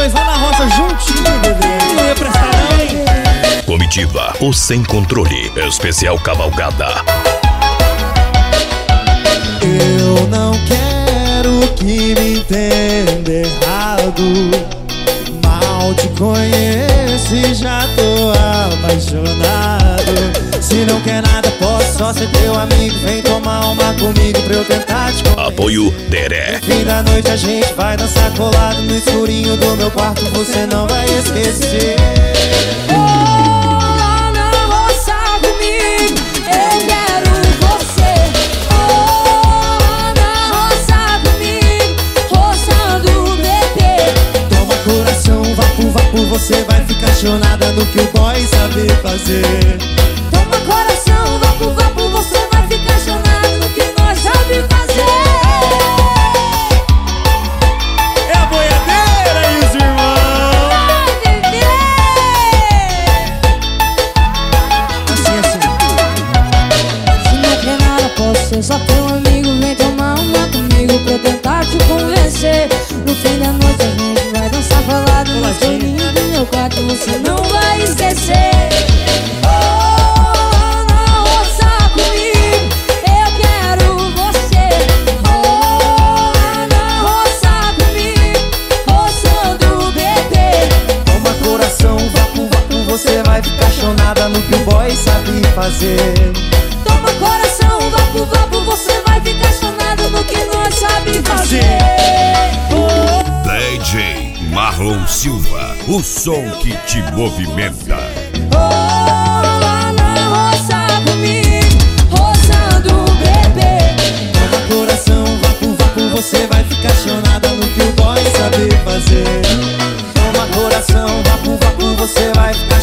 nós lá na roça juntinho, bebê. Não ia prestar não, hein? Comitiva, o Sem Controle, especial cavalgada. Eu não quero que me entenda errado. Mal te conheço e já tô apaixonado. Se não quer nada, posso só ser teu amigo. Vem tomar uma comigo pra eu tentar te convencer. Apoio Deré. No fim da noite a gente vai dançar colado no escurinho do meu quarto, você não vai esquecer. Você vai ficar chonada no que o boy sabe fazer. Toma coração, vapo, vapo, você vai ficar chonada no que nós sabe fazer. É a boiadeira e os irmãos. Vai viver. Assim. Se não quer nada, posso ser só teu amigo. Vem tomar uma comigo pra eu tentar te convencer. No fim da noite a gente vai dançar colado no escurinho do meu quarto, você não vai esquecer. Oh, na roça comigo, eu quero você. Oh, na roça comigo, roçando o bebê. Toma coração, vapo, vapo, você vai ficar chonada no que o boy sabe fazer. Toma coração, vapo, vapo, você vai ficar chonado no que nós sabe fazer. DJ Marlon Silva, o som que te movimenta. Oh, lá na roça comigo, roçando o bebê. Toma coração, vapo, vapo, você vai ficar chonada no que o boy sabe fazer. Toma coração, vapo, vapo, você vai ficar